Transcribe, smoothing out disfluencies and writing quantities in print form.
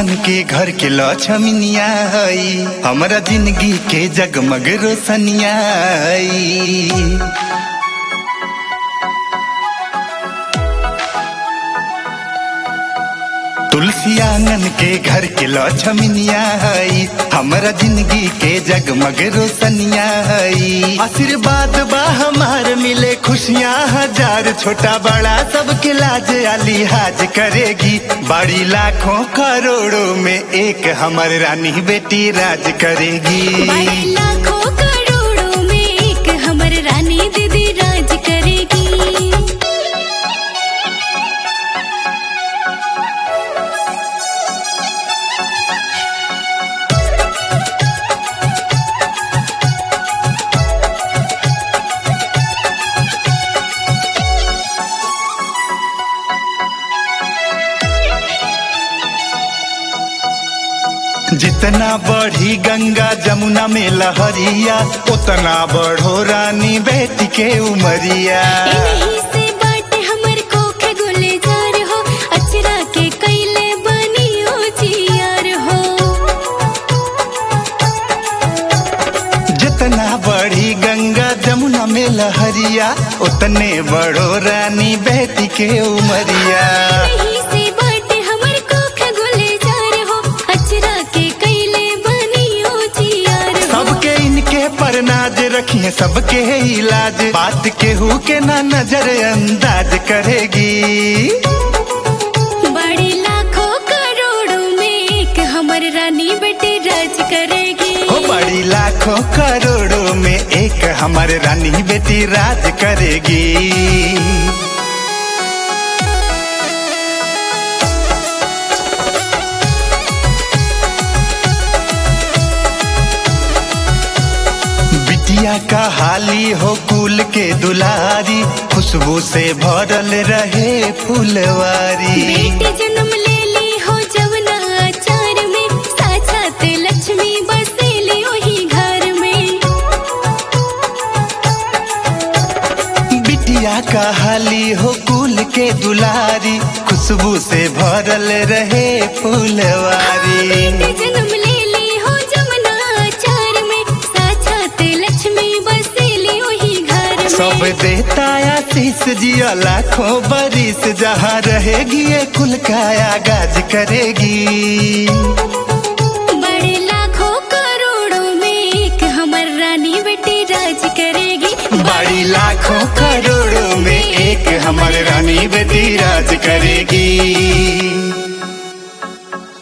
आंगन के घर के लक्ष्मीनिया हई, हमरा जिंदगी के जगमग रोशनिया हई। तुलसी आंगन के घर के लक्ष्मीनिया हई, हमरा जिंदगी के जगमग रोशनिया हई। आशीर्वाद बा हमार मिले खुशियाँ हजार, छोटा बड़ा सबके लाज लिहाज करेगी। बड़ी लाखों करोड़ों में एक हमर रानी बेटी राज करेगी। बड़ी लाखों करोड़ों में एक हमर रानी दीदी राज करेगी। जितना बढ़ी गंगा जमुना में लहरिया, उतना बढ़ो रानी बेटी के उमरिया। इन्हीं से बाटे हमर कोखे गुलजार हो, अचरा के कैले बनियो जियार हो। जितना बढ़ी गंगा जमुना में लहरिया, उतने बढ़ो रानी बेटी के उमरिया। इन्हीं से बाटे हमर कोखे गुलजार हो, अचरा के कैले बनियो जियार हो। सबके इनके पर नाज रखिए, सबके इलाज, बात केहू के ना नजर अंदाज करेगी। बड़ी लाखों करोड़ों में एक हमर रानी बेटी राज करेगी। हो बड़ी लाखों करोड़ों में एक हमारे रानी बेटी राज करेगी। बिटिया का हाली हो कुल के दुलारी, खुशबू से भरल रहे फुलवारी। बेटी जन्म ले ली हो जवना आचार में, साक्षात लक्ष्मी बसेली ओही घर में। बिटिया का हाली हो कुल के दुलारी, खुशबू से भरल रहे फुलवारी। बेटी जन्म ले ली हो जवना आचार में, साक्षात लक्ष्मी बसेली ओही घर में। सब देता आशीष जिया लाखों बरिस, जहाँ रहेगी ये कुल काया गाज करेगी। बड़े लाखों करोड़ों में एक हमर रानी बेटी राज करेगी। बड़ी लाखों करोड़ों में एक हमारे रानी बेटी राज करेगी।